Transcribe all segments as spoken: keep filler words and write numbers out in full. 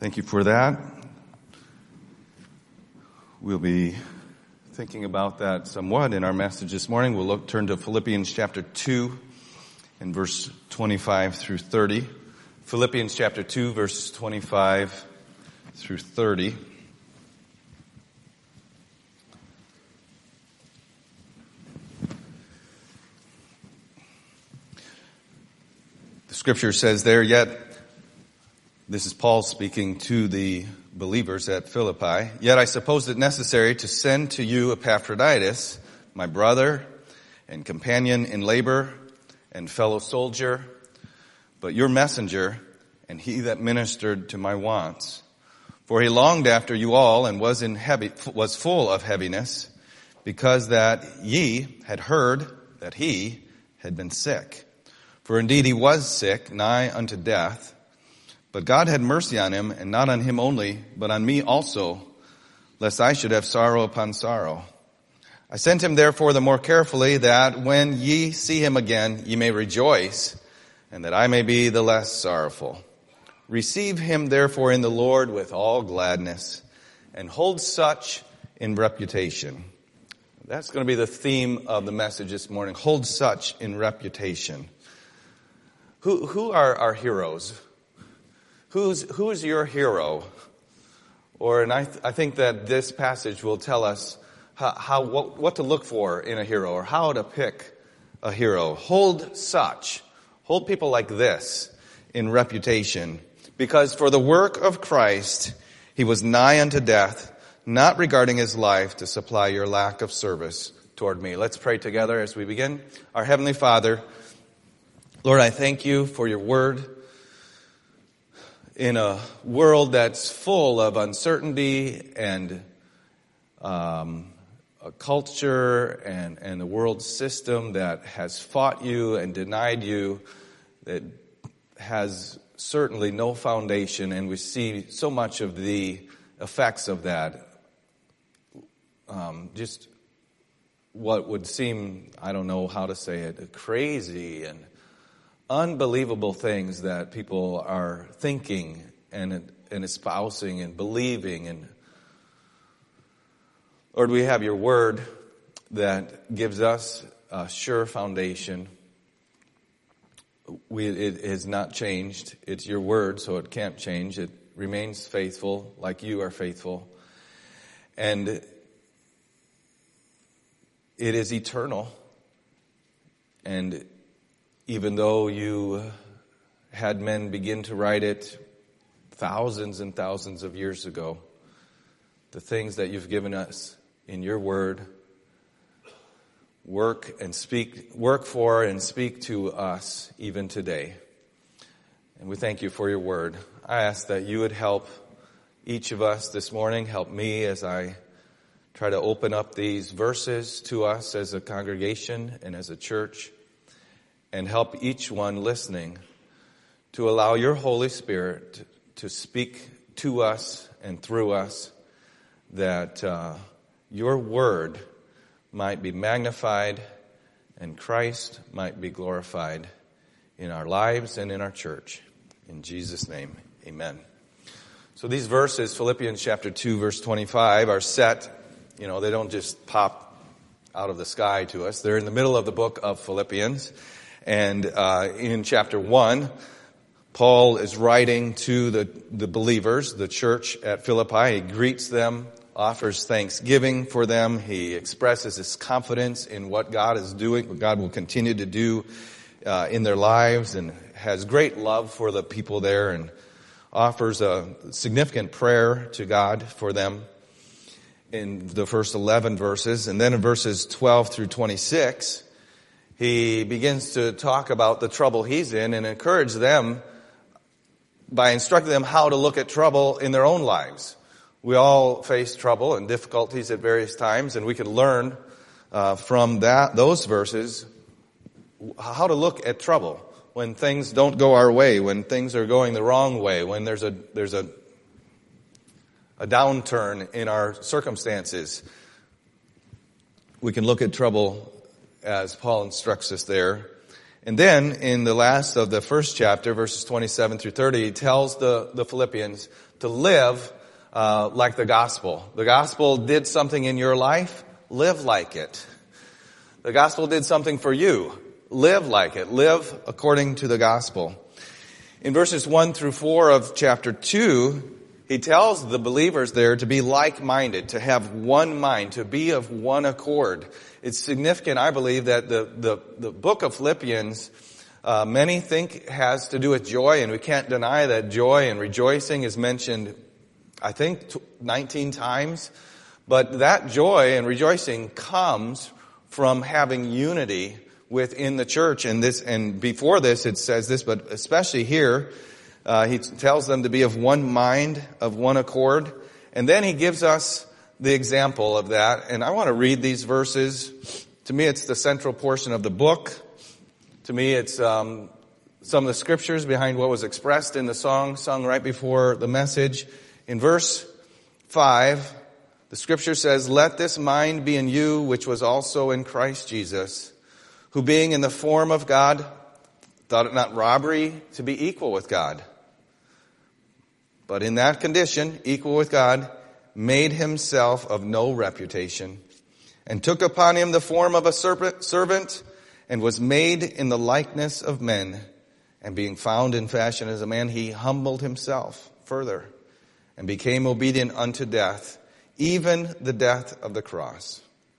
Thank you for that. We'll be thinking about that somewhat in our message this morning. We'll look, turn to Philippians chapter two and verse twenty-five through thirty. Philippians chapter two, verses twenty-five through thirty. The scripture says there, yet, this is Paul speaking to the believers at Philippi, yet I suppose it necessary to send to you Epaphroditus, my brother and companion in labor and fellow soldier, but your messenger and he that ministered to my wants. For he longed after you all and was in heavy, was full of heaviness, because that ye had heard that he had been sick. For indeed he was sick, nigh unto death. But God had mercy on him, and not on him only, but on me also, lest I should have sorrow upon sorrow. I sent him therefore the more carefully, that when ye see him again, ye may rejoice, and that I may be the less sorrowful. Receive him therefore in the Lord with all gladness, and hold such in reputation. That's going to be the theme of the message this morning. Hold such in reputation. Who, who are our heroes? Who's, who is your hero? Or, and I, th- I think that this passage will tell us how, how what, what to look for in a hero, or how to pick a hero. Hold such, hold people like this in reputation, because for the work of Christ, he was nigh unto death, not regarding his life to supply your lack of service toward me. Let's pray together as we begin. Our Heavenly Father, Lord, I thank you for your word. In a world that's full of uncertainty and um, a culture and, and the world system that has fought you and denied you, that has certainly no foundation, and we see so much of the effects of that. Um, just what would seem, I don't know how to say it, crazy and unbelievable things that people are thinking and and espousing and believing. And Lord, we have your word that gives us a sure foundation. We, it has not changed. It's your word, so it can't change. It remains faithful like you are faithful. And it is eternal. And even though you had men begin to write it thousands and thousands of years ago, the things that you've given us in your word work and speak, work for and speak to us even today. And we thank you for your word. I ask that you would help each of us this morning, help me as I try to open up these verses to us as a congregation and as a church. And help each one listening to allow your Holy Spirit to speak to us and through us, that uh, your word might be magnified and Christ might be glorified in our lives and in our church. In Jesus' name, amen. So these verses, Philippians chapter two, verse twenty-five, are set, you know, they don't just pop out of the sky to us. They're in the middle of the book of Philippians. And uh, in chapter one, Paul is writing to the, the believers, the church at Philippi. He greets them, offers thanksgiving for them. He expresses his confidence in what God is doing, what God will continue to do uh, in their lives, and has great love for the people there, and offers a significant prayer to God for them in the first eleven verses. And then in verses twelve through twenty-six, he begins to talk about the trouble he's in and encourage them by instructing them how to look at trouble in their own lives. We all face trouble and difficulties at various times, and we can learn uh, from that those verses how to look at trouble when things don't go our way, when things are going the wrong way, when there's a there's a a downturn in our circumstances. We can look at trouble as Paul instructs us there. And then in the last of the first chapter, verses twenty-seven through thirty, he tells the, the Philippians to live uh, like the gospel. The gospel did something in your life, live like it. The gospel did something for you, live like it. Live according to the gospel. In verses one through four of chapter two, he tells the believers there to be like-minded, to have one mind, to be of one accord. It's significant, I believe, that the, the, the book of Philippians, uh, many think has to do with joy, and we can't deny that joy and rejoicing is mentioned, I think, nineteen times. But that joy and rejoicing comes from having unity within the church. And this, and before this, it says this, but especially here, Uh, he tells them to be of one mind, of one accord. And then he gives us the example of that. And I want to read these verses. To me, it's the central portion of the book. To me, it's um, some of the scriptures behind what was expressed in the song sung right before the message. In verse five, the scripture says, "Let this mind be in you, which was also in Christ Jesus, who being in the form of God, thought it not robbery to be equal with God. But in that condition, equal with God, made himself of no reputation, and took upon him the form of a servant, and was made in the likeness of men. And being found in fashion as a man, he humbled himself further, and became obedient unto death, even the death of the cross.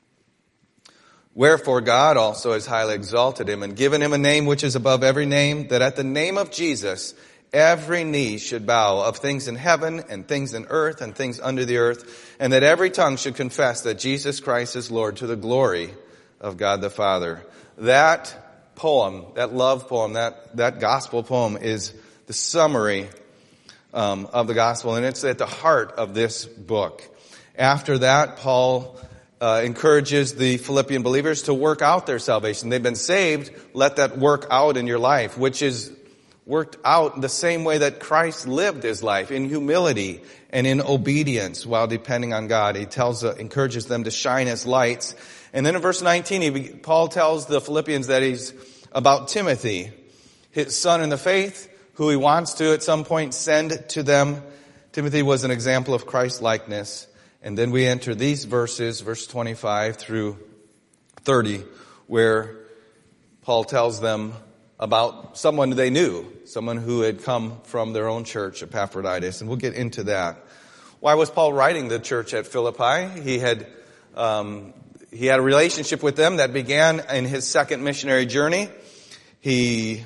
Wherefore God also has highly exalted him, and given him a name which is above every name, that at the name of Jesus every knee should bow, of things in heaven and things in earth and things under the earth, and that every tongue should confess that Jesus Christ is Lord, to the glory of God the Father." That poem, that love poem, that, that gospel poem is the summary um, of the gospel, and it's at the heart of this book. After that, Paul uh, encourages the Philippian believers to work out their salvation. They've been saved, let that work out in your life, which is worked out the same way that Christ lived his life, in humility and in obedience while depending on God. He tells, uh, encourages them to shine as lights. And then in verse nineteen, he, Paul tells the Philippians that he's about Timothy, his son in the faith, who he wants to at some point send to them. Timothy was an example of Christ's likeness. And then we enter these verses, verse twenty-five through thirty, where Paul tells them about someone they knew, someone who had come from their own church, Epaphroditus, and we'll get into that. Why was Paul writing the church at Philippi? He had um, he had a relationship with them that began in his second missionary journey. He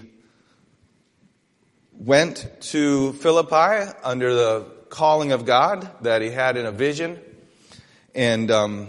went to Philippi under the calling of God that he had in a vision, and um,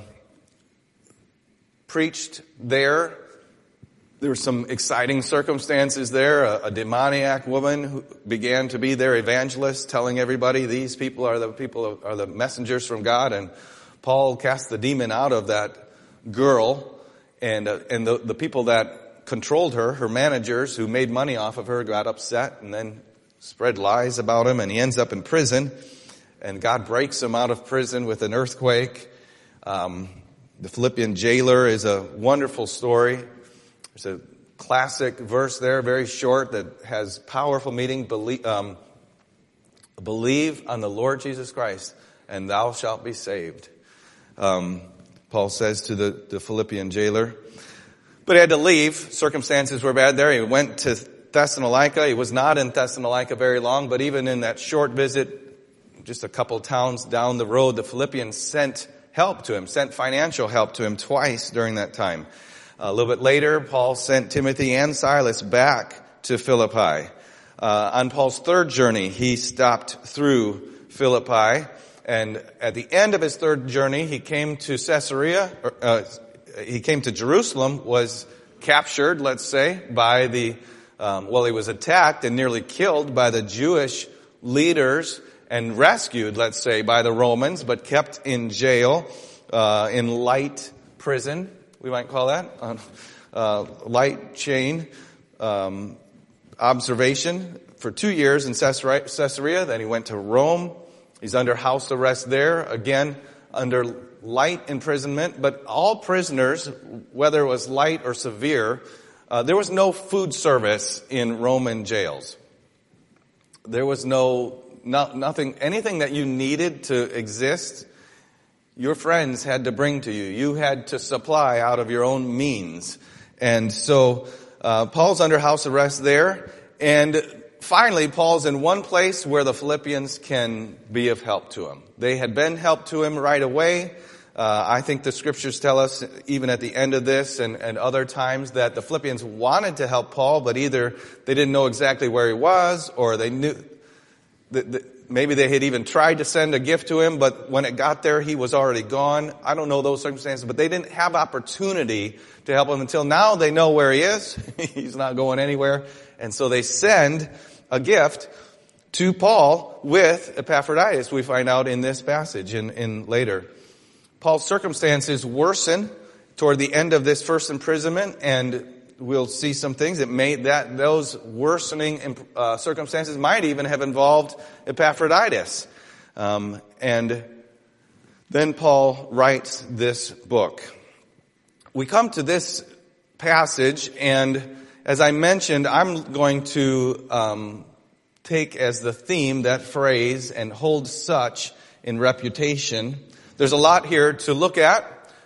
preached there. There were some exciting circumstances there. A, a demoniac woman who began to be their evangelist, telling everybody these people are the people are the messengers from God. And Paul cast the demon out of that girl, and uh, and the, the people that controlled her, her managers who made money off of her, got upset and then spread lies about him, and he ends up in prison. And God breaks him out of prison with an earthquake. Um, the Philippian jailer is a wonderful story. There's a classic verse there, very short, that has powerful meaning. Believe, um, believe on the Lord Jesus Christ, and thou shalt be saved. Um, Paul says to the, the Philippian jailer. But he had to leave. Circumstances were bad there. He went to Thessalonica. He was not in Thessalonica very long, but even in that short visit, just a couple towns down the road, the Philippians sent help to him, sent financial help to him twice during that time. A little bit later, Paul sent Timothy and Silas back to Philippi. Uh, on Paul's third journey, he stopped through Philippi, and at the end of his third journey, he came to Caesarea, or, uh, he came to Jerusalem, was captured, let's say, by the, um, well, he was attacked and nearly killed by the Jewish leaders and rescued, let's say, by the Romans, but kept in jail, uh, in light prison. We might call that, uh, uh, light chain um, observation for two years in Caesarea. Then he went to Rome. He's under house arrest there, again under light imprisonment. But all prisoners, whether it was light or severe, uh, there was no food service in Roman jails. There was no no, nothing, anything that you needed to exist, your friends had to bring to you. You had to supply out of your own means. And so uh, Paul's under house arrest there. And finally, Paul's in one place where the Philippians can be of help to him. They had been help to him right away. Uh, I think the scriptures tell us, even at the end of this and, and other times, that the Philippians wanted to help Paul, but either they didn't know exactly where he was, or they knew that, that maybe they had even tried to send a gift to him, but when it got there, he was already gone. I don't know those circumstances, but they didn't have opportunity to help him until now. They know where he is. He's not going anywhere. And so they send a gift to Paul with Epaphroditus, we find out in this passage in, in later. Paul's circumstances worsen toward the end of this first imprisonment, and we'll see some things that may, that those worsening uh, circumstances might even have involved Epaphroditus. Um, and then Paul writes this book. We come to this passage, and as I mentioned, I'm going to um, take as the theme that phrase, and hold such in reputation. There's a lot here to look at.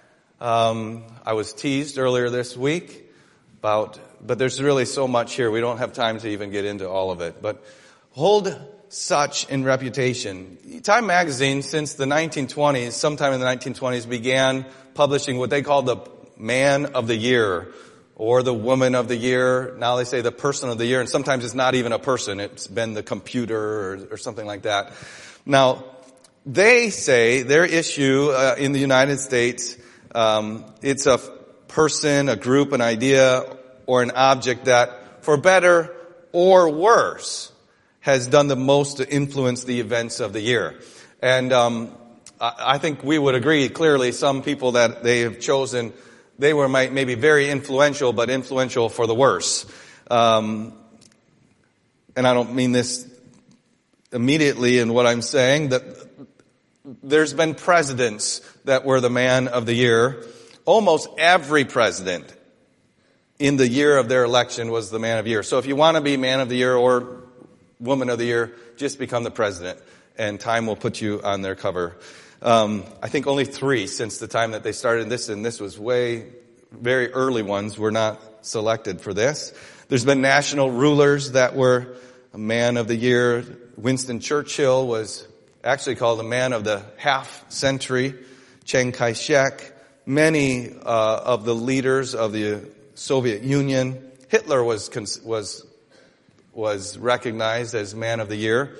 Um, I was teased earlier this week about, but there's really so much here. We don't have time to even get into all of it. But hold such in reputation. Time magazine, since the nineteen twenties, sometime in the nineteen twenties, began publishing what they call the Man of the Year or the Woman of the Year. Now they say the Person of the Year, and sometimes it's not even a person. It's been the computer or, or something like that. Now, they say their issue uh, in the United States, um, it's a person, a group, an idea, or an object that, for better or worse, has done the most to influence the events of the year. And um, I, I think we would agree clearly some people that they have chosen, they were might, maybe very influential, but influential for the worse. Um, and I don't mean this immediately in what I'm saying, that there's been presidents that were the man of the year. Almost every president in the year of their election was the man of the year. So if you want to be man of the year or woman of the year, just become the president, and Time will put you on their cover. Um, I think only three since the time that they started this, and this was way, very early ones, were not selected for this. There's been national rulers that were a man of the year. Winston Churchill was actually called the man of the half century. Chiang Kai-shek, many uh, of the leaders of the Soviet Union. Hitler was was was recognized as man of the year.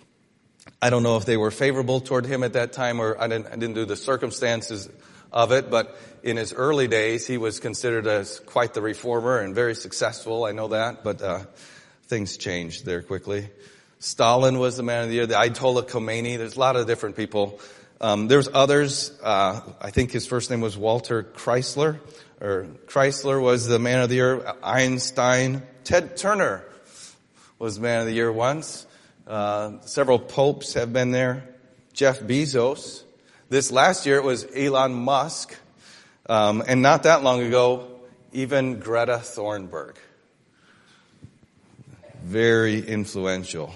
I don't know if they were favorable toward him at that time, or I didn't, I didn't do the circumstances of it, but in his early days, he was considered as quite the reformer and very successful. I know that, but uh, things changed there quickly. Stalin was the man of the year. The Ayatollah Khomeini. There's a lot of different people. Um, there's others. Uh, I think his first name was Walter Chrysler, or Chrysler was the man of the year. Einstein. Ted Turner was man of the year once. Uh, several popes have been there. Jeff Bezos. This last year it was Elon Musk. Um, and not that long ago, even Greta Thunberg. Very influential.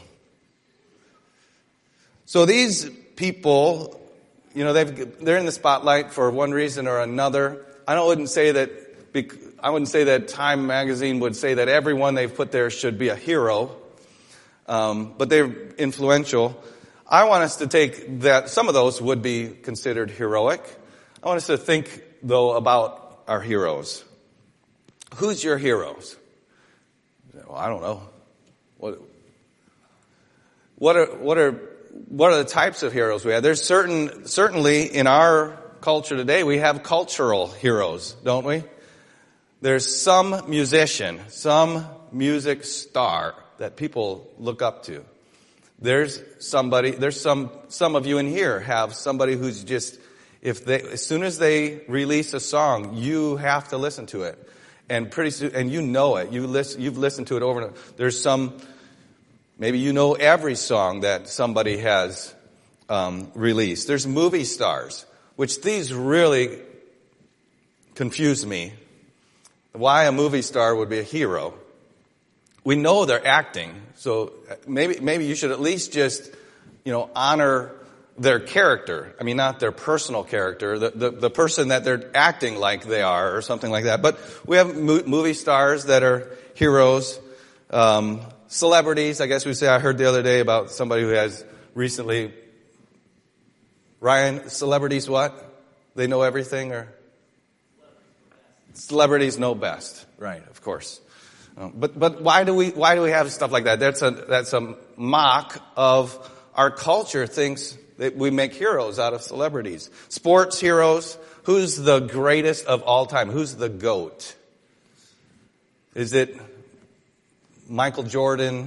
So these people, you know, they've, they're in the spotlight for one reason or another. I don't, wouldn't say that, I wouldn't say that Time magazine would say that everyone they've put there should be a hero. Um, but they're influential. I want us to take that, some of those would be considered heroic. I want us to think, though, about our heroes. Who's your heroes? Well, I don't know. What, what are, what are, what are the types of heroes we have? There's certain, certainly in our culture today, we have cultural heroes, don't we? There's some musician, some music star that people look up to. There's somebody, there's some, some of you in here have somebody who's just, if they, as soon as they release a song, you have to listen to it. And pretty soon, and you know it. You listen, you've listened to it over and over. There's some, maybe you know every song that somebody has um, released. There's movie stars, which these really confuse me. Why a movie star would be a hero. We know they're acting, so maybe maybe you should at least just you know, honor their character. I mean, not their personal character, the, the, the person that they're acting like they are or something like that. But we have mo- movie stars that are heroes, um, celebrities, I guess we say. I heard the other day about somebody who has recently, Ryan, celebrities what? They know everything, or? Celebrities know best. Right, of course. Um, but, but why do we, why do we have stuff like that? That's a, that's a mock of our culture thinks that we make heroes out of celebrities. Sports heroes. Who's the greatest of all time? Who's the GOAT? Is it Michael Jordan?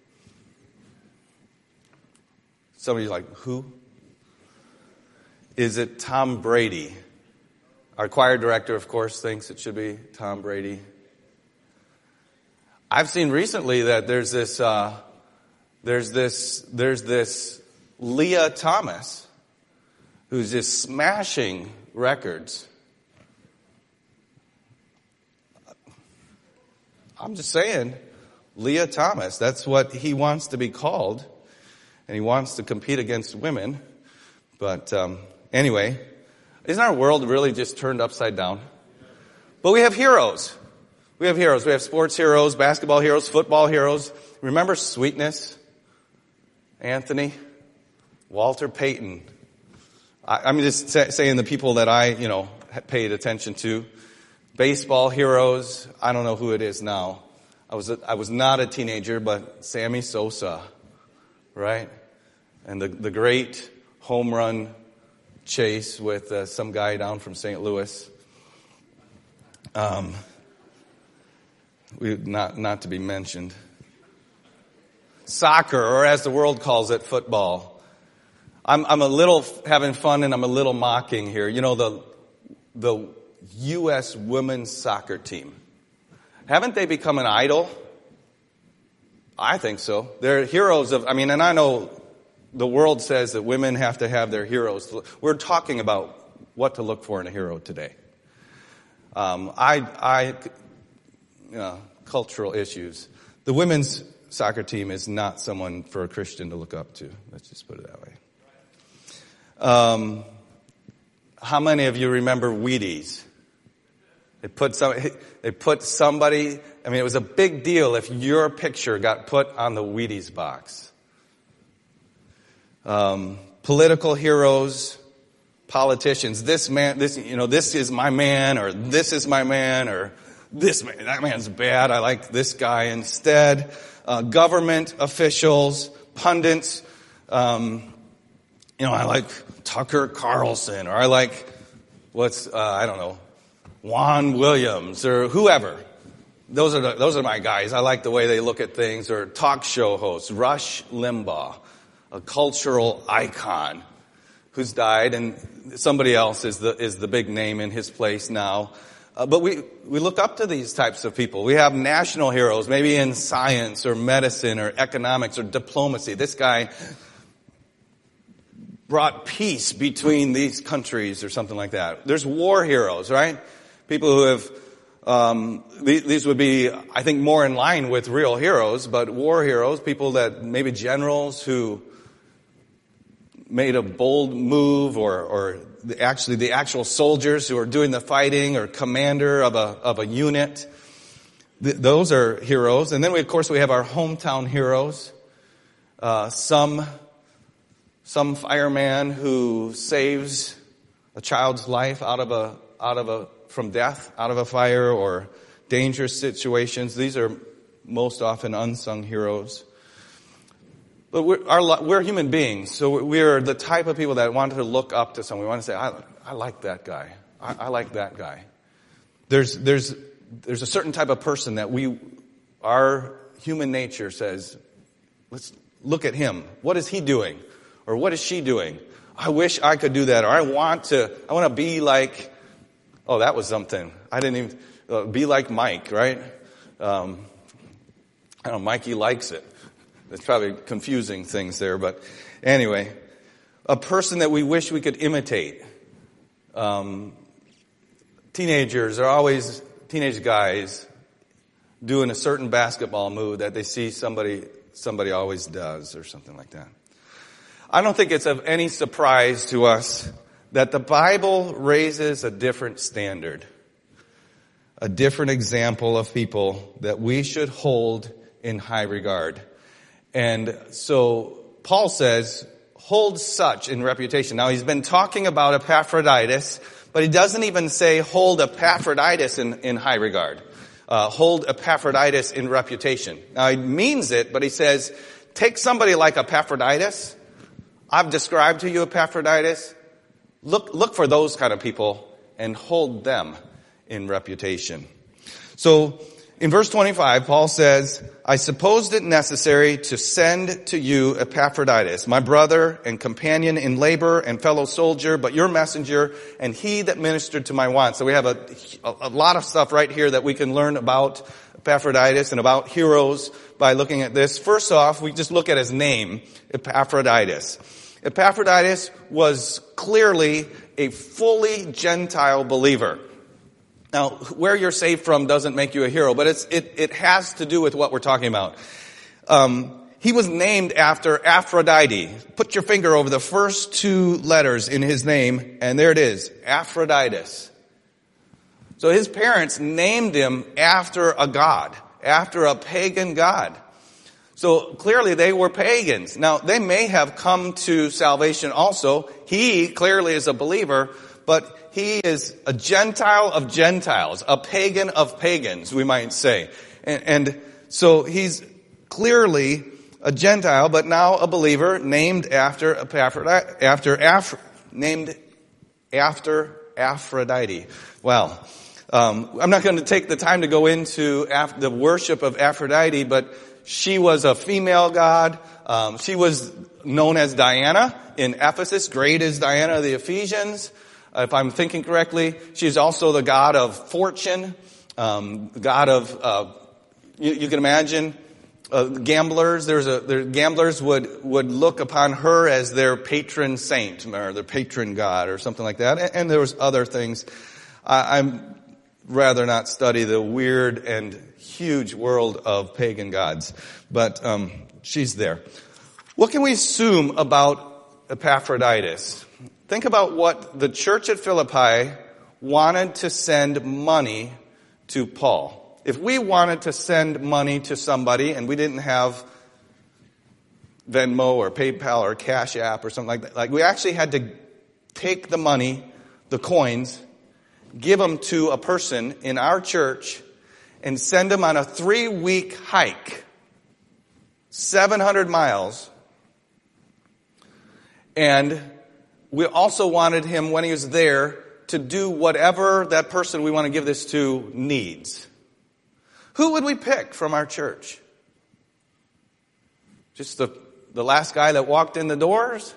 Somebody's like, who? Is it Tom Brady? Our choir director, of course, thinks it should be Tom Brady. I've seen recently that there's this, uh, there's this, there's this Leah Thomas who's just smashing records. I'm just saying, Leah Thomas, that's what he wants to be called. And he wants to compete against women. But um, anyway, isn't our world really just turned upside down? But we have heroes. We have heroes. We have sports heroes, basketball heroes, football heroes. Remember Sweetness? Anthony? Walter Payton. I, I'm just say, saying the people that I, you know, paid attention to. Baseball heroes. I don't know who it is now. I was a, I was not a teenager, but Sammy Sosa, right? And the the great home run chase with uh, some guy down from Saint Louis. Um, we not not to be mentioned. Soccer, or as the world calls it, football. I'm, I'm a little having fun and I'm a little mocking here. You know, the, the U S women's soccer team. Haven't they become an idol? I think so. They're heroes of, I mean, and I know the world says that women have to have their heroes. We're talking about what to look for in a hero today. Um, I, I, you know, cultural issues. The women's soccer team is not someone for a Christian to look up to. Let's just put it that way. Um, how many of you remember Wheaties? They put some, they put somebody, I mean, it was a big deal if your picture got put on the Wheaties box. Um, political heroes, politicians, this man, this, you know, this is my man, or this is my man, or this man, that man's bad, I like this guy instead. Uh, government officials, pundits, um, you know, I like Tucker Carlson, or I like, what's, uh, I don't know, Juan Williams, or whoever. Those are the, those are my guys. I like the way they look at things. Or talk show hosts, Rush Limbaugh, a cultural icon who's died, and somebody else is the is the big name in his place now. Uh, but we we look up to these types of people. We have national heroes, maybe in science or medicine or economics or diplomacy. This guy brought peace between these countries or something like that. There's war heroes, right? People who have, um, these, these would be, I think, more in line with real heroes, but war heroes, people that, maybe generals who made a bold move, or, or the, actually the actual soldiers who are doing the fighting, or commander of a, of a unit. Th- those are heroes. And then we, of course, we have our hometown heroes. Uh, some Some fireman who saves a child's life out of a, out of a, from death, out of a fire or dangerous situations. These are most often unsung heroes. But we're, our, we're human beings, so we're the type of people that want to look up to someone. We want to say, I, I like that guy. I, I like that guy. There's, there's, there's a certain type of person that we, our human nature says, let's look at him. What is he doing? Or what is she doing? I wish I could do that. Or I want to, I want to be like, oh, that was something. I didn't even, uh, be like Mike, right? Um, I don't know, Mikey likes it. It's probably confusing things there, but anyway. A person that we wish we could imitate. Um, teenagers are always, teenage guys doing a certain basketball move that they see somebody, somebody always does, or something like that. I don't think it's of any surprise to us that the Bible raises a different standard, a different example of people that we should hold in high regard. And so Paul says, hold such in reputation. Now he's been talking about Epaphroditus, but he doesn't even say hold Epaphroditus in, in high regard. Uh, hold Epaphroditus in reputation. Now he means it, but he says, take somebody like Epaphroditus. I've described to you Epaphroditus. Look, look for those kind of people and hold them in reputation. So in verse twenty-five, Paul says, I supposed it necessary to send to you Epaphroditus, my brother and companion in labor and fellow soldier, but your messenger and he that ministered to my wants. So we have a, a lot of stuff right here that we can learn about Epaphroditus and about heroes by looking at this. First off, we just look at his name, Epaphroditus. Epaphroditus was clearly a fully Gentile believer. Now, where you're saved from doesn't make you a hero, but it's, it, it has to do with what we're talking about. Um, he was named after Aphrodite. Put your finger over the first two letters in his name, and there it is, Aphroditus. So his parents named him after a god, after a pagan god. So clearly they were pagans. Now, they may have come to salvation also. He clearly is a believer, but he is a Gentile of Gentiles, a pagan of pagans, we might say. And, and so he's clearly a Gentile, but now a believer named after Aphrodite, after Aph, named after Aphrodite. Well, um, I'm not going to take the time to go into af- the worship of Aphrodite, but she was a female god. Um, she was known as Diana in Ephesus. Great is Diana of the Ephesians. If I'm thinking correctly, she's also the god of fortune, um, god of, uh, you, you can imagine, uh, gamblers. There's a, there, gamblers would, would look upon her as their patron saint or their patron god or something like that. And, and there was other things. I, I'm rather not study the weird and huge world of pagan gods, but, um, she's there. What can we assume about Epaphroditus? Think about what the church at Philippi wanted to send money to Paul. If we wanted to send money to somebody and we didn't have Venmo or PayPal or Cash App or something like that, like we actually had to take the money, the coins, give them to a person in our church and send them on a three-week hike, seven hundred miles, and we also wanted him, when he was there, to do whatever that person we want to give this to needs. Who would we pick from our church? Just the, the last guy that walked in the doors?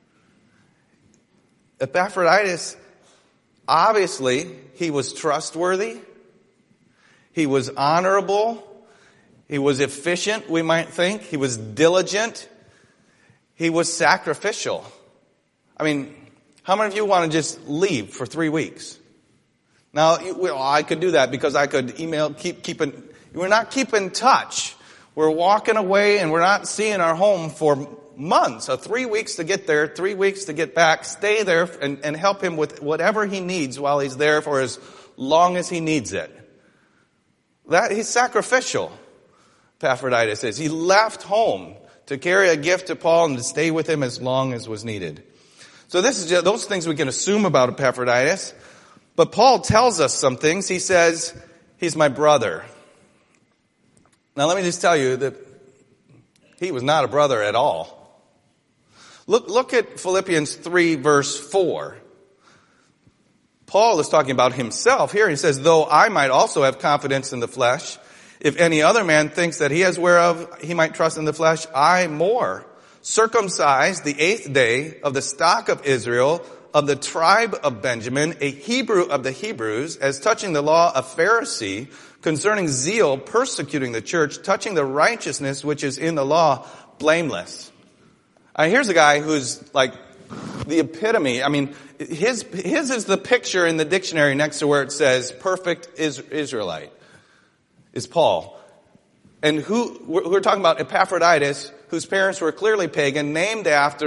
Epaphroditus, obviously, he was trustworthy. He was honorable. He was efficient, we might think. He was diligent. He was sacrificial. I mean, how many of you want to just leave for three weeks? Now, well, I could do that because I could email, keep, keep in, we're not keeping touch. We're walking away and we're not seeing our home for months. So three weeks to get there, three weeks to get back. Stay there and, and help him with whatever he needs while he's there for as long as he needs it. That, he's sacrificial, Epaphroditus is. He left home to carry a gift to Paul and to stay with him as long as was needed. So this is just those things we can assume about Epaphroditus. But Paul tells us some things. He says, he's my brother. Now let me just tell you that he was not a brother at all. Look, look at Philippians three verse four. Paul is talking about himself here. He says, though I might also have confidence in the flesh, if any other man thinks that he has whereof he might trust in the flesh, I more. Circumcised the eighth day of the stock of Israel, of the tribe of Benjamin, a Hebrew of the Hebrews, as touching the law, a Pharisee, concerning zeal, persecuting the church, touching the righteousness which is in the law, blameless. Uh, here's a guy who's like the epitome. I mean, his his is the picture in the dictionary next to where it says perfect Israelite, is Paul. And who, we're talking about Epaphroditus, whose parents were clearly pagan, named after a,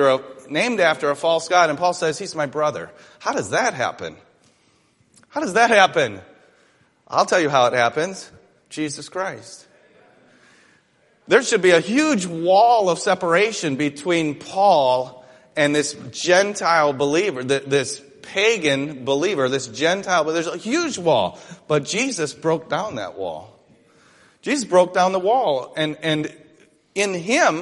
named after a false god. And Paul says, he's my brother. How does that happen? How does that happen? I'll tell you how it happens. Jesus Christ. There should be a huge wall of separation between Paul and this Gentile believer, this pagan believer, this Gentile, but there's a huge wall. But Jesus broke down that wall. Jesus broke down the wall, and, and in him,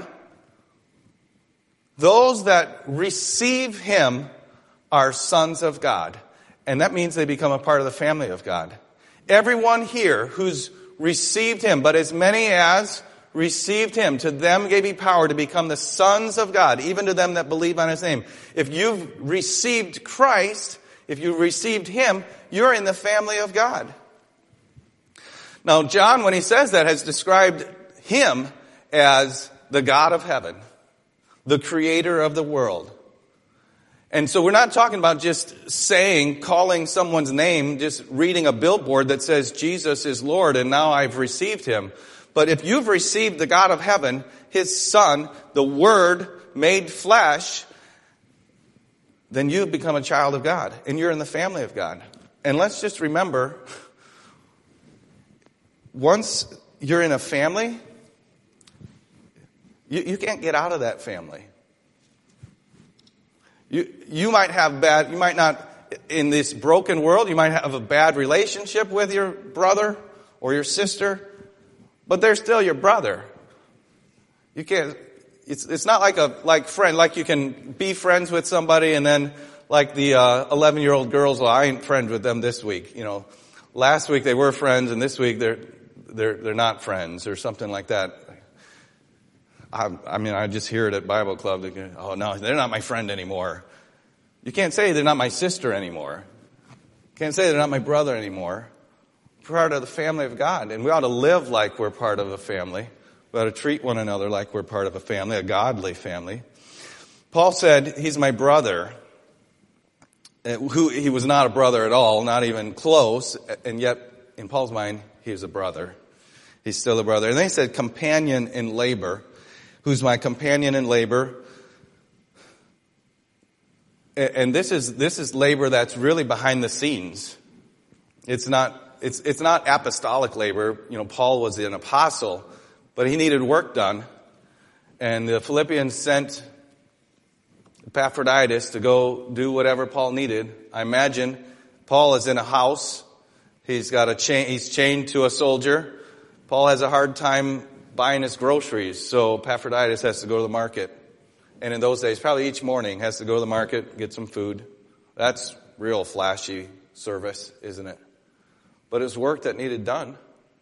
those that receive him are sons of God. And that means they become a part of the family of God. Everyone here who's received him, but as many as received him, to them gave he power to become the sons of God, even to them that believe on his name. If you've received Christ, if you've received him, you're in the family of God. Now, John, when he says that, has described him as the God of heaven, the creator of the world. And so we're not talking about just saying, calling someone's name, just reading a billboard that says Jesus is Lord and now I've received him. But if you've received the God of heaven, his Son, the Word made flesh, then you've become a child of God and you're in the family of God. And let's just remember, once you're in a family, you, you can't get out of that family. You, you might have bad, you might not, in this broken world, you might have a bad relationship with your brother or your sister, but they're still your brother. You can't, it's, it's not like a, like friend, like you can be friends with somebody and then like the, uh, eleven year old girls, well, I ain't friends with them this week. You know, last week they were friends and this week they're, they're, they're not friends or something like that. I, I mean, I just hear it at Bible Club. They go, oh, no, they're not my friend anymore. You can't say they're not my sister anymore. You can't say they're not my brother anymore. We're part of the family of God, and we ought to live like we're part of a family. We ought to treat one another like we're part of a family, a godly family. Paul said, he's my brother, who he was not a brother at all, not even close, and yet in Paul's mind, he is a brother. He's still a brother. And then he said, companion in labor. Who's my companion in labor? And this is this is labor that's really behind the scenes. It's not it's it's not apostolic labor. You know, Paul was an apostle, but he needed work done. And the Philippians sent Epaphroditus to go do whatever Paul needed. I imagine Paul is in a house. He's got a chain, he's chained to a soldier. Paul has a hard time buying his groceries, so Epaphroditus has to go to the market. And in those days, probably each morning, has to go to the market, get some food. That's real flashy service, isn't it? But it's work that needed done.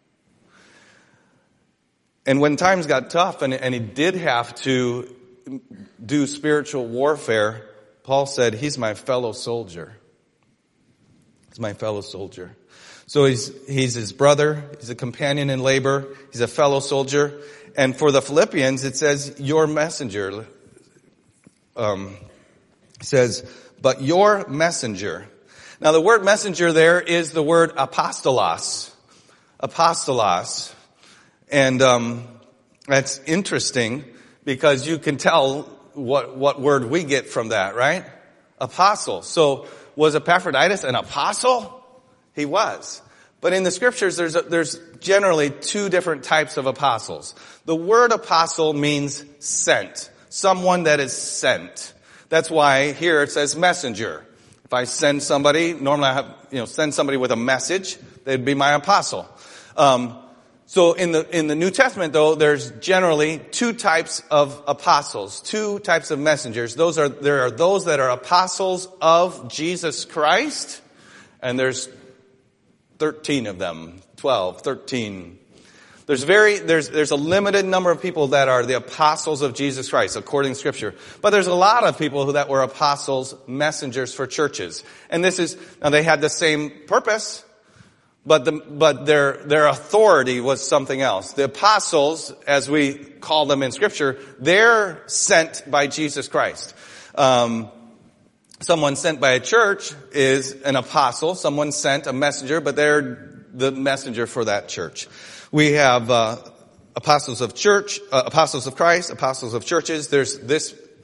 And when times got tough and, and he did have to do spiritual warfare, Paul said, he's my fellow soldier. He's my fellow soldier. So he's, he's his brother, he's a companion in labor, he's a fellow soldier. And for the Philippians, it says, your messenger. Um, says, but your messenger. Now the word messenger there is the word apostolos. Apostolos. And, um, that's interesting because you can tell what, what word we get from that, right? Apostle. So was Epaphroditus an apostle? He was. But in the scriptures, there's a, there's generally two different types of apostles. The word apostle means sent. Someone that is sent. That's why here it says messenger. If I send somebody, normally I have, you know, send somebody with a message, they'd be my apostle. Um, so in the, in the New Testament though, there's generally two types of apostles, two types of messengers. Those are, there are those that are apostles of Jesus Christ, and there's thirteen of them, twelve, thirteen. There's very, there's, there's a limited number of people that are the apostles of Jesus Christ, according to Scripture. But there's a lot of people who that were apostles, messengers for churches. And this is, now they had the same purpose, but the, but their, their authority was something else. The apostles, as we call them in Scripture, they're sent by Jesus Christ. Um, Someone sent by a church is an apostle. Someone sent a messenger, but they're the messenger for that church. We have uh, apostles of church, uh, apostles of Christ, apostles of churches. There's this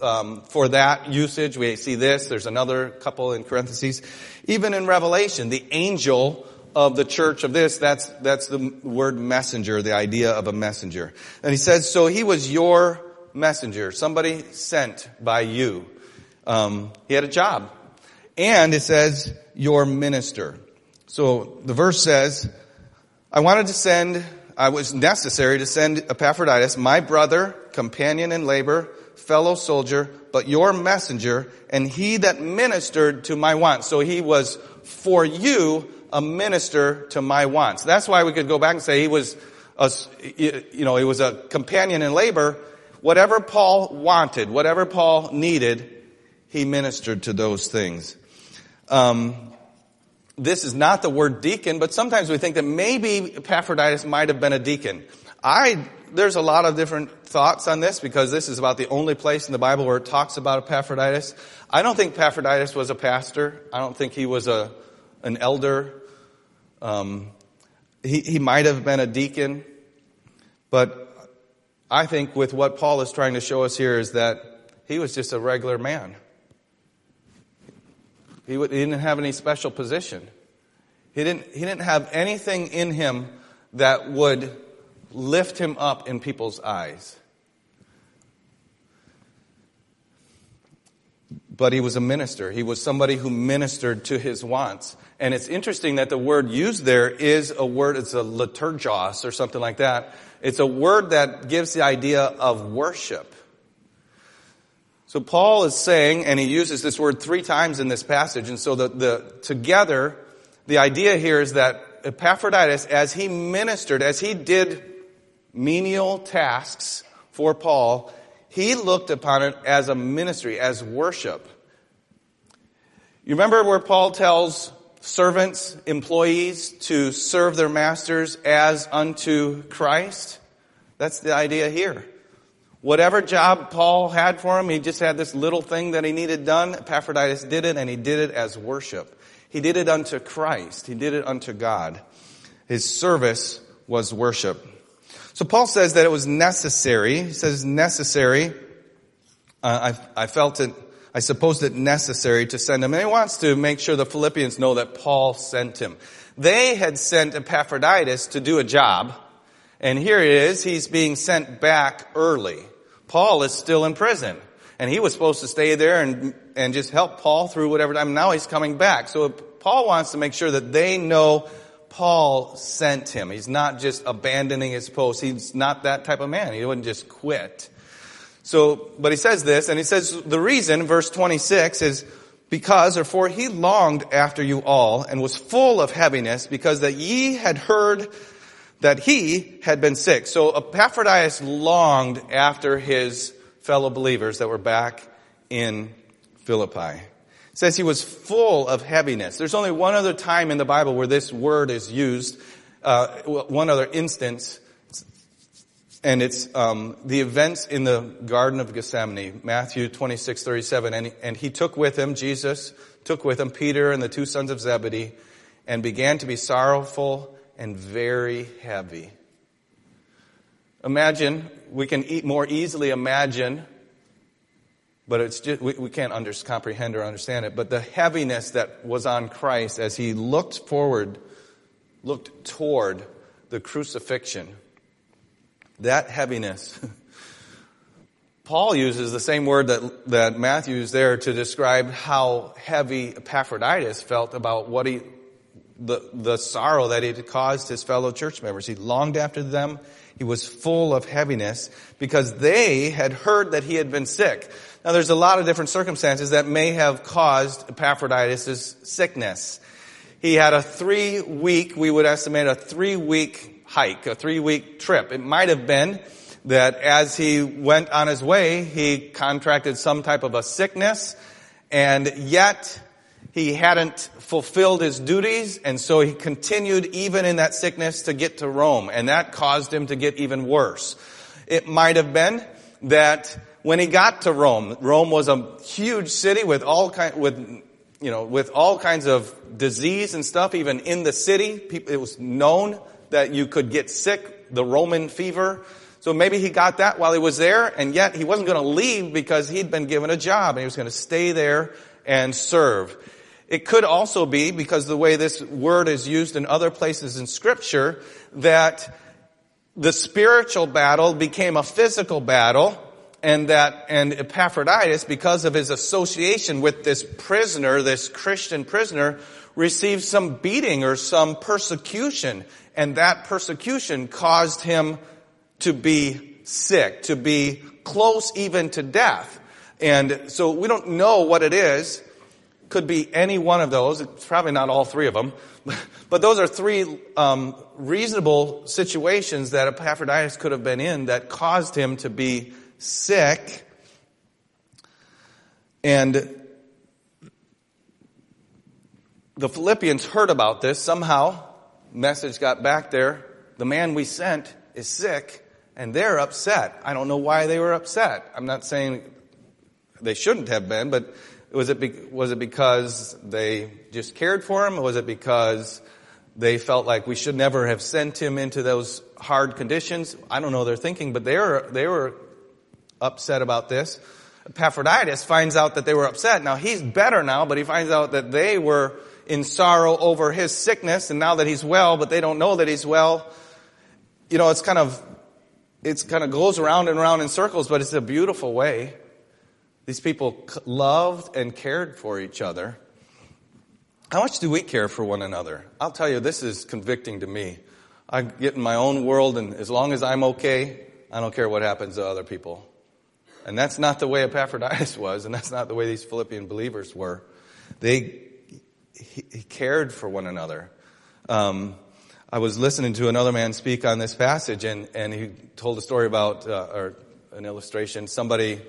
um, for that usage. We see this. There's another couple in parentheses. Even in Revelation, the angel of the church of this, that's, that's the word messenger, the idea of a messenger. And he says, so he was your messenger, somebody sent by you. Um, he had a job. And it says, your minister. So the verse says, I wanted to send, I was necessary to send Epaphroditus, my brother, companion in labor, fellow soldier, but your messenger, and he that ministered to my wants. So he was for you a minister to my wants. That's why we could go back and say he was a, you know, he was a companion in labor. Whatever Paul wanted, whatever Paul needed, he ministered to those things. Um, this is not the word deacon, but sometimes we think that maybe Epaphroditus might have been a deacon. I, there's a lot of different thoughts on this because this is about the only place in the Bible where it talks about Epaphroditus. I don't think Epaphroditus was a pastor. I don't think he was a, an elder. Um, he, he might have been a deacon, but I think with what Paul is trying to show us here is that he was just a regular man. He, would, he didn't have any special position. He didn't, he didn't have anything in him that would lift him up in people's eyes. But he was a minister. He was somebody who ministered to his wants. And it's interesting that the word used there is a word, it's a liturgos or something like that. It's a word that gives the idea of worship. So Paul is saying, and he uses this word three times in this passage, and so the, the together, the idea here is that Epaphroditus, as he ministered, as he did menial tasks for Paul, he looked upon it as a ministry, as worship. You remember where Paul tells servants, employees to serve their masters as unto Christ? That's the idea here. Whatever job Paul had for him, he just had this little thing that he needed done. Epaphroditus did it, and he did it as worship. He did it unto Christ. He did it unto God. His service was worship. So Paul says that it was necessary. He says necessary. Uh, I, I felt it, I supposed it necessary to send him. And he wants to make sure the Philippians know that Paul sent him. They had sent Epaphroditus to do a job. And here it is, he's being sent back early. Paul is still in prison. And he was supposed to stay there and, and just help Paul through whatever time. Now he's coming back. So Paul wants to make sure that they know Paul sent him. He's not just abandoning his post. He's not that type of man. He wouldn't just quit. So, but he says this, and he says the reason, verse twenty-six, is because, or for he longed after you all, and was full of heaviness, because that ye had heard that he had been sick. So Epaphroditus longed after his fellow believers that were back in Philippi. It says he was full of heaviness. There's only one other time in the Bible where this word is used, uh, one other instance, and it's um, the events in the Garden of Gethsemane, Matthew twenty-six thirty-seven. And, and he took with him, Jesus took with him Peter and the two sons of Zebedee, and began to be sorrowful and very heavy. Imagine, we can eat more easily imagine, but it's just, we, we can't under, comprehend or understand it, but the heaviness that was on Christ as he looked forward, looked toward the crucifixion. That heaviness. Paul uses the same word that, that Matthew used there to describe how heavy Epaphroditus felt about what he The, the sorrow that it caused his fellow church members. He longed after them. He was full of heaviness because they had heard that he had been sick. Now there's a lot of different circumstances that may have caused Epaphroditus' sickness. He had a three week, we would estimate a three week hike, a three week trip. It might have been that as he went on his way, he contracted some type of a sickness, and yet he hadn't fulfilled his duties, and so he continued even in that sickness to get to Rome, and that caused him to get even worse. It might have been that when he got to Rome, Rome was a huge city with all kind, with, you know, with all kinds of disease and stuff, even in the city. It was known that you could get sick, the Roman fever. So maybe he got that while he was there, and yet he wasn't going to leave because he'd been given a job, and he was going to stay there and serve. It could also be, because the way this word is used in other places in Scripture, that the spiritual battle became a physical battle, and that, and Epaphroditus, because of his association with this prisoner, this Christian prisoner, received some beating or some persecution, and that persecution caused him to be sick, to be close even to death. And so we don't know what it is. Could be any one of those. It's probably not all three of them. But those are three um, reasonable situations that Epaphroditus could have been in that caused him to be sick. And the Philippians heard about this. Somehow, message got back there. The man we sent is sick, and they're upset. I don't know why they were upset. I'm not saying they shouldn't have been, but was it be, was it because they just cared for him? Or was it because they felt like we should never have sent him into those hard conditions? I don't know their thinking, but they were they were upset about this. Epaphroditus finds out that they were upset. Now he's better now, but he finds out that they were in sorrow over his sickness, and now that he's well, but they don't know that he's well. You know, it's kind of it's kind of goes around and around in circles, but it's a beautiful way. These people loved and cared for each other. How much do we care for one another? I'll tell you, this is convicting to me. I get in my own world, and as long as I'm okay, I don't care what happens to other people. And that's not the way Epaphroditus was, and that's not the way these Philippian believers were. They he, he cared for one another. Um, I was listening to another man speak on this passage, and, and he told a story about, uh, or an illustration. Somebody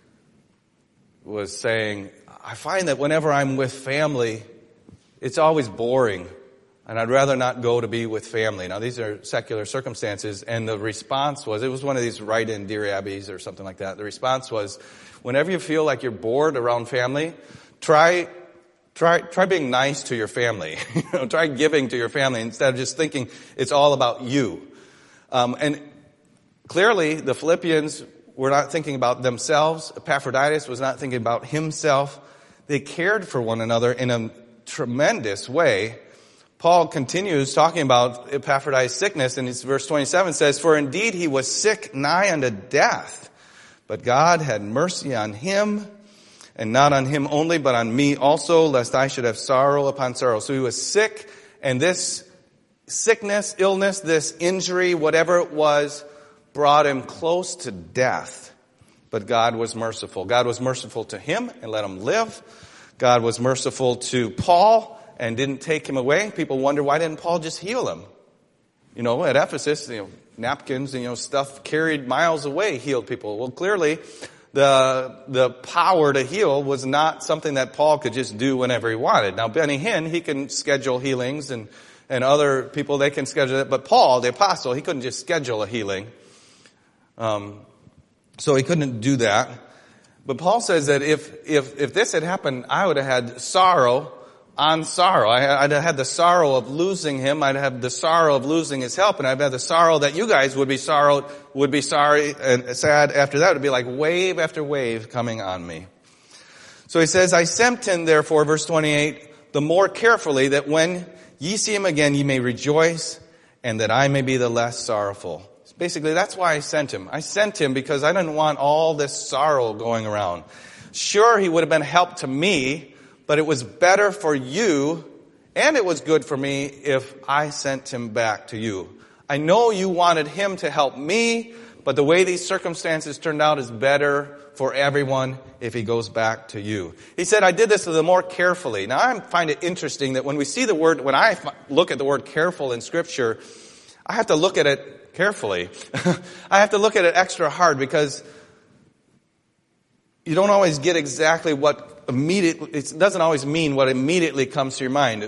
was saying, I find that whenever I'm with family, it's always boring, and I'd rather not go to be with family. Now, these are secular circumstances, and the response was, it was one of these write-in Dear Abbeys or something like that. The response was, whenever you feel like you're bored around family, try try try being nice to your family. you know, try giving to your family instead of just thinking it's all about you. Um, and clearly, the Philippians were not thinking about themselves. Epaphroditus was not thinking about himself. They cared for one another in a tremendous way. Paul continues talking about Epaphroditus' sickness, and his verse twenty-seven says, For indeed he was sick nigh unto death, but God had mercy on him, and not on him only, but on me also, lest I should have sorrow upon sorrow. So he was sick, and this sickness, illness, this injury, whatever it was, brought him close to death. But God was merciful. God was merciful to him and let him live. God was merciful to Paul and didn't take him away. People wonder, why didn't Paul just heal him? You know, at Ephesus, you know, napkins and, you know, stuff carried miles away healed people. Well, clearly, the the power to heal was not something that Paul could just do whenever he wanted. Now, Benny Hinn, he can schedule healings, and, and other people, they can schedule it. But Paul, the apostle, he couldn't just schedule a healing. Um, so he couldn't do that. But Paul says that if, if, if this had happened, I would have had sorrow on sorrow. I, I'd have had the sorrow of losing him. I'd have the sorrow of losing his help. And I'd have the sorrow that you guys would be sorrow, would be sorry and sad after that. It would be like wave after wave coming on me. So he says, I sent him therefore, verse twenty-eight, the more carefully that when ye see him again, ye may rejoice, and that I may be the less sorrowful. Basically, that's why I sent him. I sent him because I didn't want all this sorrow going around. Sure, he would have been help to me, but it was better for you, and it was good for me if I sent him back to you. I know you wanted him to help me, but the way these circumstances turned out is better for everyone if he goes back to you. He said, I did this the more carefully. Now, I find it interesting that when we see the word, when I look at the word careful in Scripture, I have to look at it carefully. I have to look at it extra hard because you don't always get exactly what immediately, it doesn't always mean what immediately comes to your mind.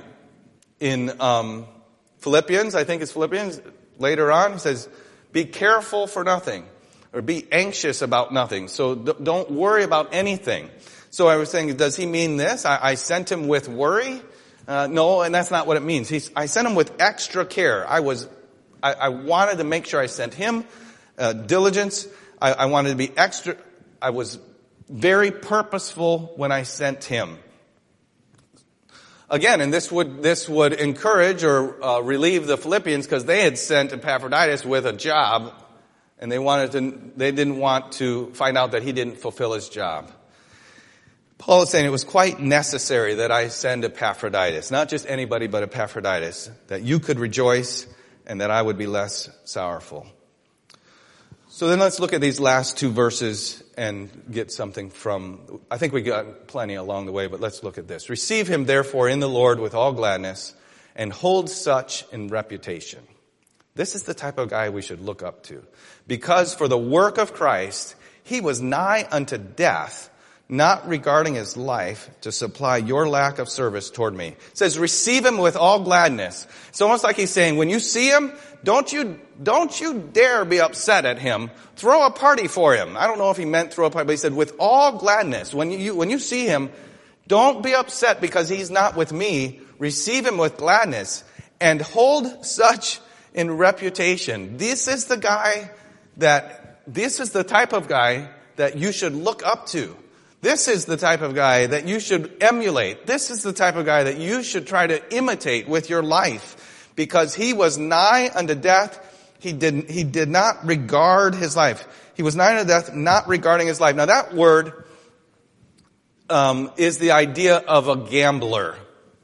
In um, Philippians, I think it's Philippians, later on, he says, be careful for nothing, or be anxious about nothing. So don't worry about anything. So I was saying, does he mean this? I, I sent him with worry? Uh, no, and that's not what it means. He's, I sent him with extra care. I was I, I wanted to make sure I sent him Uh, diligence, I, I wanted to be extra, I was very purposeful when I sent him. Again, and this would, this would encourage or uh, relieve the Philippians because they had sent Epaphroditus with a job and they wanted to, they didn't want to find out that he didn't fulfill his job. Paul is saying it was quite necessary that I send Epaphroditus, not just anybody but Epaphroditus, that you could rejoice and that I would be less sorrowful. So then let's look at these last two verses and get something from, I think we got plenty along the way, but let's look at this. Receive him therefore in the Lord with all gladness and hold such in reputation. This is the type of guy we should look up to. Because for the work of Christ, he was nigh unto death, not regarding his life to supply your lack of service toward me. It says, receive him with all gladness. It's almost like he's saying, when you see him, don't you, don't you dare be upset at him. Throw a party for him. I don't know if he meant throw a party, but he said, with all gladness. When you, when you see him, don't be upset because he's not with me. Receive him with gladness and hold such in reputation. This is the guy that, this is the type of guy that you should look up to. This is the type of guy that you should emulate. This is the type of guy that you should try to imitate with your life. Because he was nigh unto death, he did, he did not regard his life. He was nigh unto death, not regarding his life. Now that word um, is the idea of a gambler.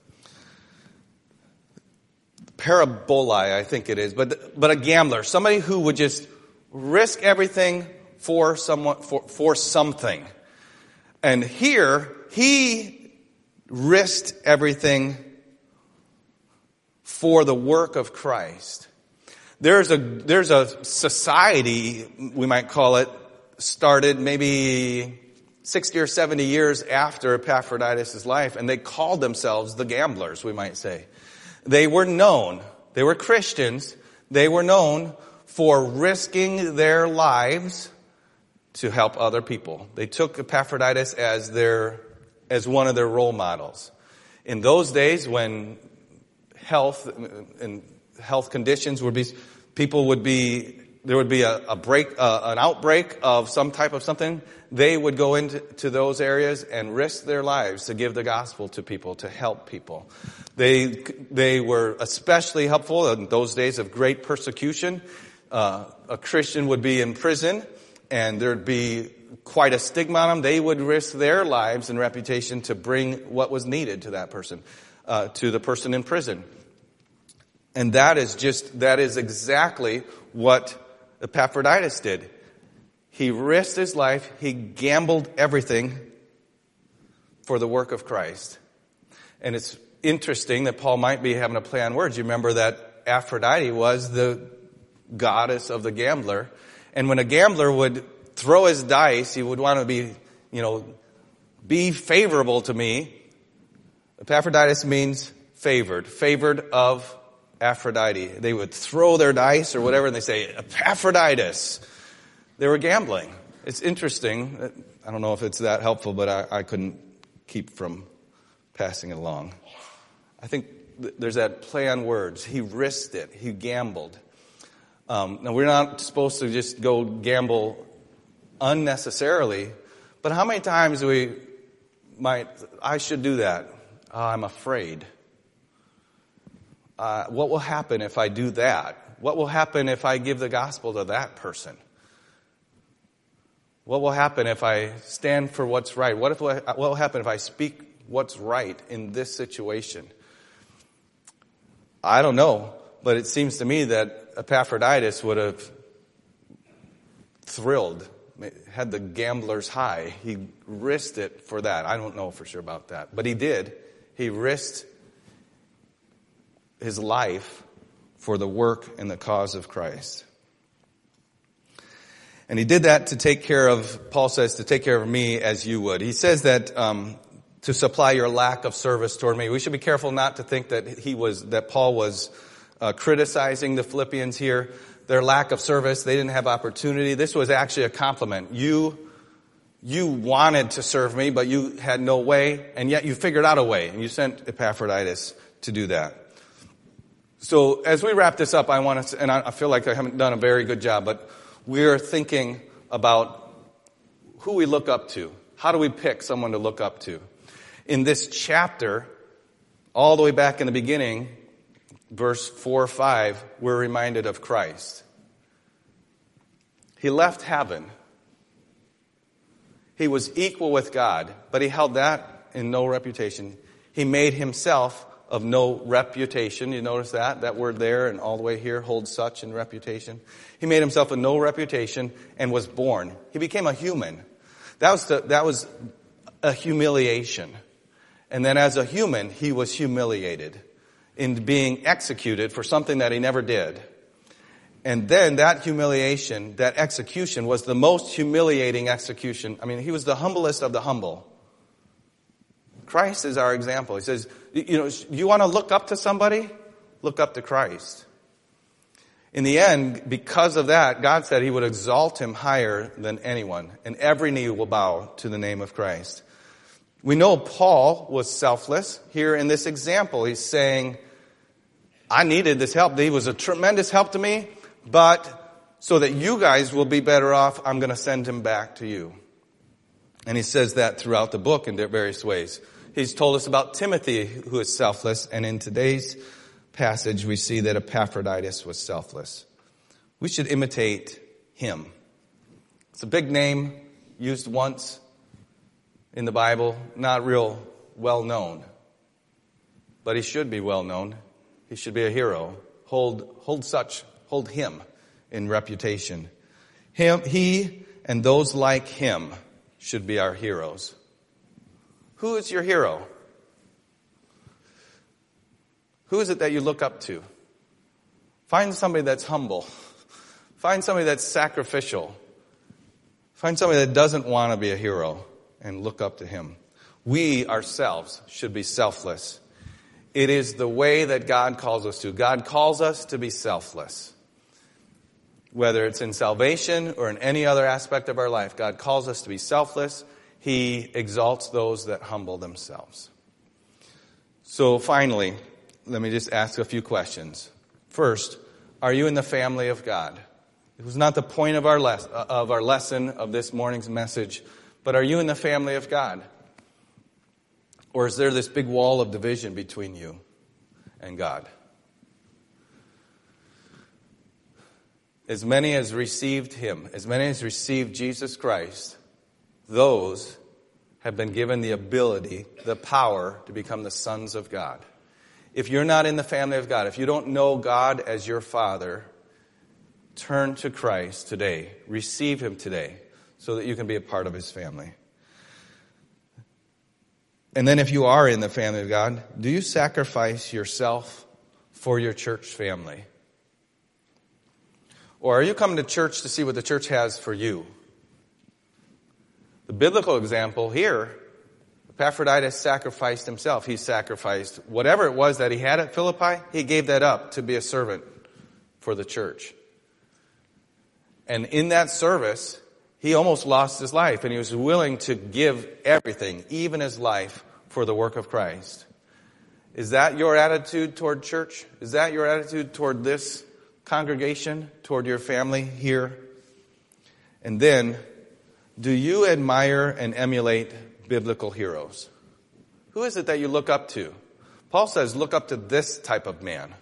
Parabolai, I think it is, but but a gambler, somebody who would just risk everything for someone for for something. And here he risked everything for the work of Christ. There's a, there's a society, we might call it, started maybe sixty or seventy years after Epaphroditus' life, and they called themselves the Gamblers, we might say. They were known, they were Christians, they were known for risking their lives to help other people. They took Epaphroditus as their, as one of their role models. In those days when health and health conditions would be, people would be, there would be a, a break, uh, an outbreak of some type of something. They would go into to those areas and risk their lives to give the gospel to people, to help people. They they were especially helpful in those days of great persecution. Uh, a Christian would be in prison, and there'd be quite a stigma on them. They would risk their lives and reputation to bring what was needed to that person. Uh, to the person in prison. And that is just, that is exactly what Epaphroditus did. He risked his life, he gambled everything for the work of Christ. And it's interesting that Paul might be having a play on words. You remember that Aphrodite was the goddess of the gambler. And when a gambler would throw his dice, he would want to be, you know, be favorable to me. Epaphroditus means favored, favored of Aphrodite. They would throw their dice or whatever and they say, Epaphroditus. They were gambling. It's interesting. I don't know if it's that helpful, but I, I couldn't keep from passing it along. I think th- there's that play on words. He risked it. He gambled. Um, now, we're not supposed to just go gamble unnecessarily, but how many times do we might, I should do that? Uh, I'm afraid. Uh, what will happen if I do that? What will happen if I give the gospel to that person? What will happen if I stand for what's right? What if what will happen if I speak what's right in this situation? I don't know, but it seems to me that Epaphroditus would have thrilled, had the gambler's high. He risked it for that. I don't know for sure about that, but he did. He risked his life for the work and the cause of Christ. And he did that to take care of, Paul says, to take care of me as you would. He says that um, to supply your lack of service toward me. We should be careful not to think that he was, that Paul was uh, criticizing the Philippians here. Their lack of service, they didn't have opportunity. This was actually a compliment. You, you wanted to serve me, but you had no way, and yet you figured out a way, and you sent Epaphroditus to do that. So as we wrap this up, I want to, and I feel like I haven't done a very good job, but we're thinking about who we look up to. How do we pick someone to look up to? In this chapter, all the way back in the beginning, verse four or five, we're reminded of Christ. He left heaven. He was equal with God, but he held that in no reputation. He made himself of no reputation. You notice that? That word there and all the way here, holds such in reputation. He made himself of no reputation and was born. He became a human. That was the, that was a humiliation. And then as a human, he was humiliated in being executed for something that he never did. And then that humiliation, that execution, was the most humiliating execution. I mean, he was the humblest of the humble. Christ is our example. He says, you know, you want to look up to somebody? Look up to Christ. In the end, because of that, God said he would exalt him higher than anyone, and every knee will bow to the name of Christ. We know Paul was selfless. Here in this example, he's saying, I needed this help. He was a tremendous help to me, but so that you guys will be better off, I'm going to send him back to you. And he says that throughout the book in various ways. He's told us about Timothy, who is selfless, and in today's passage we see that Epaphroditus was selfless. We should imitate him. It's a big name, used once in the Bible, not real well known. But he should be well known. He should be a hero. Hold, hold such, hold him in reputation. Him, he and those like him should be our heroes. Who is your hero? Who is it that you look up to? Find somebody that's humble. Find somebody that's sacrificial. Find somebody that doesn't want to be a hero and look up to him. We ourselves should be selfless. It is the way that God calls us to. God calls us to be selfless. Whether it's in salvation or in any other aspect of our life, God calls us to be selfless. He exalts those that humble themselves. So finally, let me just ask a few questions. First, are you in the family of God? It was not the point of our les- of our lesson of this morning's message, but are you in the family of God? Or is there this big wall of division between you and God? As many as received him, as many as received Jesus Christ, those have been given the ability, the power to become the sons of God. If you're not in the family of God, if you don't know God as your Father, turn to Christ today. Receive him today so that you can be a part of his family. And then if you are in the family of God, do you sacrifice yourself for your church family? Or are you coming to church to see what the church has for you? The biblical example here, Epaphroditus sacrificed himself. He sacrificed whatever it was that he had at Philippi, he gave that up to be a servant for the church. And in that service, he almost lost his life, and he was willing to give everything, even his life, for the work of Christ. Is that your attitude toward church? Is that your attitude toward this congregation, toward your family here? And then, do you admire and emulate biblical heroes? Who is it that you look up to? Paul says, look up to this type of man.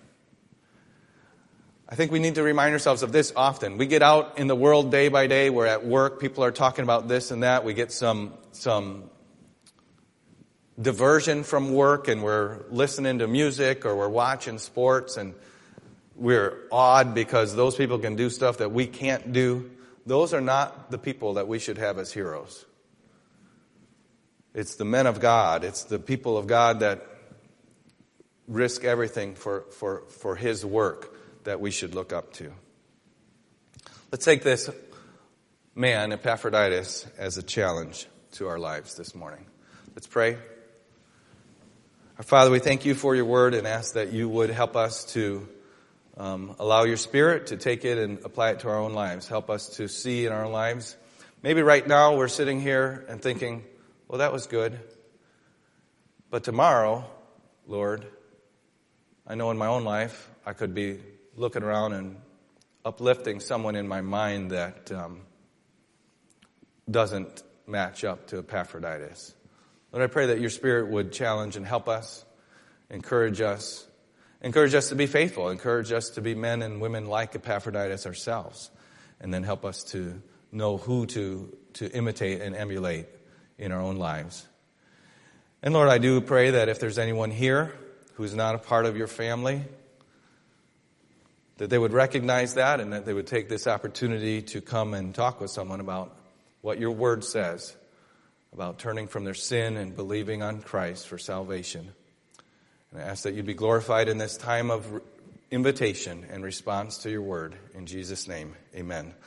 I think we need to remind ourselves of this often. We get out in the world day by day. We're at work. People are talking about this and that. We get some, some diversion from work, and we're listening to music or we're watching sports, and we're awed because those people can do stuff that we can't do. Those are not the people that we should have as heroes. It's the men of God. It's the people of God that risk everything for, for, for his work that we should look up to. Let's take this man, Epaphroditus, as a challenge to our lives this morning. Let's pray. Our Father, we thank you for your word and ask that you would help us to um, allow your Spirit to take it and apply it to our own lives. Help us to see in our lives. Maybe right now we're sitting here and thinking, well, that was good. But tomorrow, Lord, I know in my own life I could be looking around and uplifting someone in my mind that um, doesn't match up to Epaphroditus. Lord, I pray that your Spirit would challenge and help us, encourage us, encourage us to be faithful, encourage us to be men and women like Epaphroditus ourselves, and then help us to know who to, to imitate and emulate in our own lives. And Lord, I do pray that if there's anyone here who's not a part of your family, that they would recognize that and that they would take this opportunity to come and talk with someone about what your word says about turning from their sin and believing on Christ for salvation. And I ask that you'd be glorified in this time of invitation and response to your word. In Jesus' name, amen.